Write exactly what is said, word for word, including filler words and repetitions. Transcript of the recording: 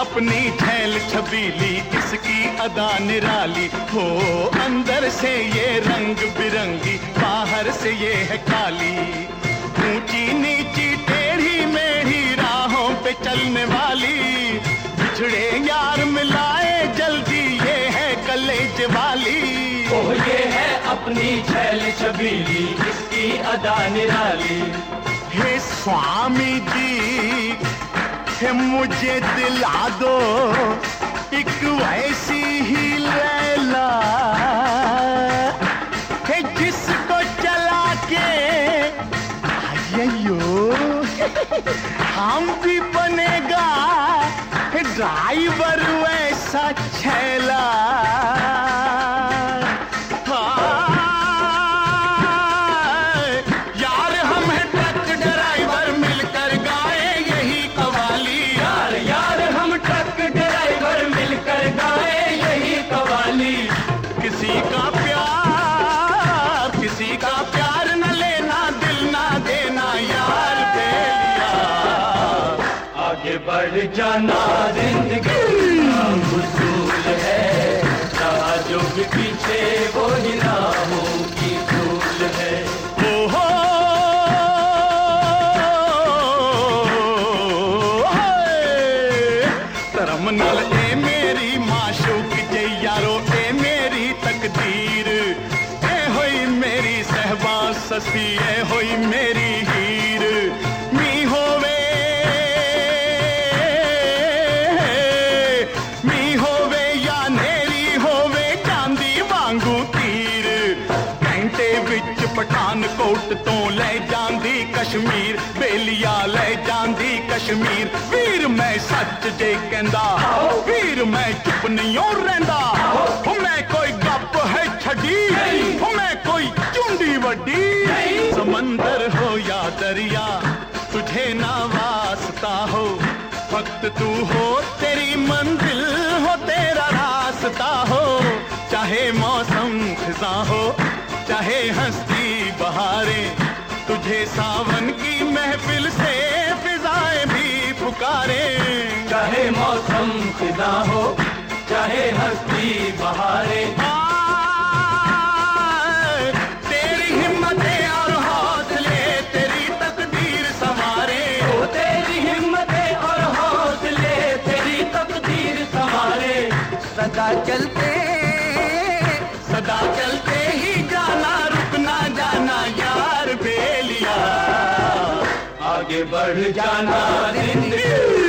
अपनी छैल छबीली, इसकी अदा निराली हो। अंदर से ये रंग बिरंगी, बाहर से ये है काली। ऊंची नीची टेढ़ी मेढ़ी राहों पे चलने वाली, बिछड़े यार मिलाए जल्दी, ये है कलेज वाली। ओह ये है अपनी छैल छबीली, इसकी अदा निराली। हे स्वामी जी, हे मुझे दिला दो एक वैसी ही लैला, हे जिसको चला के आइयो हम भी बनेगा ड्राइवर वैसा छैला। किसी का प्यार किसी का प्यार न लेना, दिल ना देना यार बेलिया। आगे बढ़ जाना जिंदगी का उसूल है, जो भी पीछे वो ही नामों की धूल है। ओहो तरमनल ए मेरी माशूक जे यारो, ए मेरी तकदीर, ए होई मेरी सहबा सस्ती, ए होई मेरी हीर। मी होवे मी होवे या नेरी होवे, चांदी वांगू तीर। घंटे विच पठानकोट तो ले जांदी कश्मीर, बेलिया ले जांदी कश्मीर। वीर मैं सच जे कहंदा, वीर मैं चुप नहीं हो रहिंदा। मैं कोई गप है छड़ी, मैं कोई चुंडी वड्डी। समंदर हो या दरिया, तुझे ना वास्ता हो। वक्त तू हो, तेरी मंजिल हो, तेरा रास्ता हो। चाहे मौसम खिज़ां हो, चाहे हंसती बहारें, तुझे सावन की महफिल से फिजाएं भी पुकारे। चाहे मौसम खिज़ां हो, चाहे हंसती बहारें, तेरी हिम्मतें और हौसले तेरी तकदीर संवारे। ओ तेरी हिम्मतें और हौसले तेरी तकदीर संवारे। सदा चलते सदा चलते ही जाना, रुकना जाना यार बेलिया। आगे बढ़ जाना जिंदगी